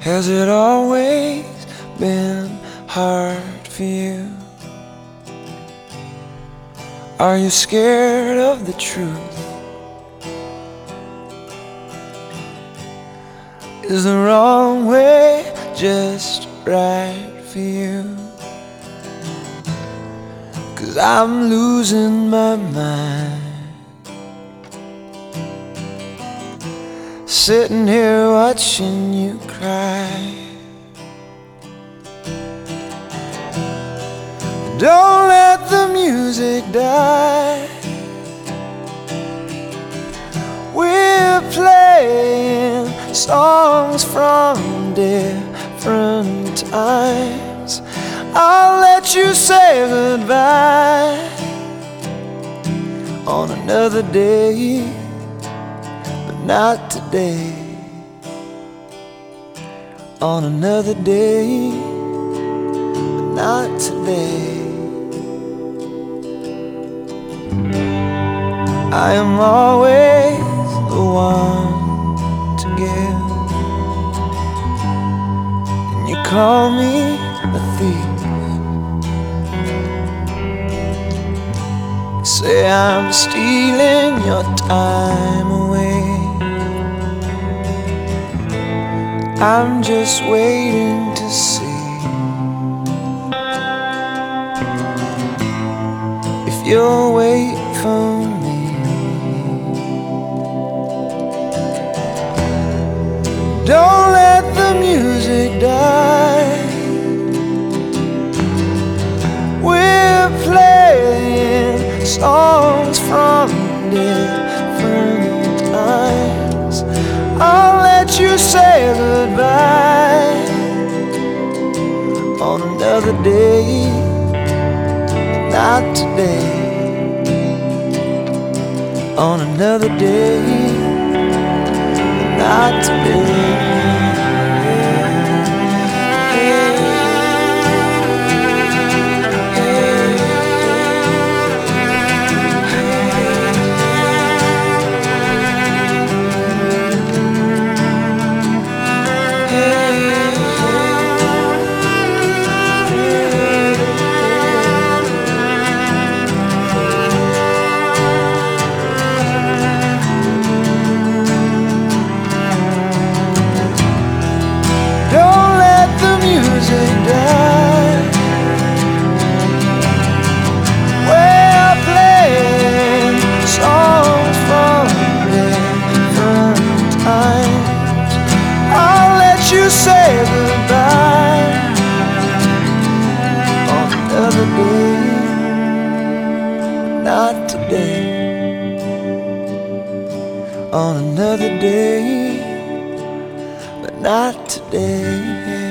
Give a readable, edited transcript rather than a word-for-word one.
Has it always been hard for you? Are you scared of the truth? Is the wrong way just right for you? 'Cause I'm losing my mind, sitting here watching you cry. Don't let the music die. We're playing songs from different times. I'll let you say goodbye on another day, but not today. On another day, but not today. I am always the one to give, and you call me a thief. You say I'm stealing your time away. I'm just waiting to see if you'll wait for me. Don't let the music die. We're playing songs from different times. I'll let you say goodbye on another day, but not today. On another day, but not today. We're playing songs from different times. I'll let you say goodbye on another day, not today. On another day, but not today.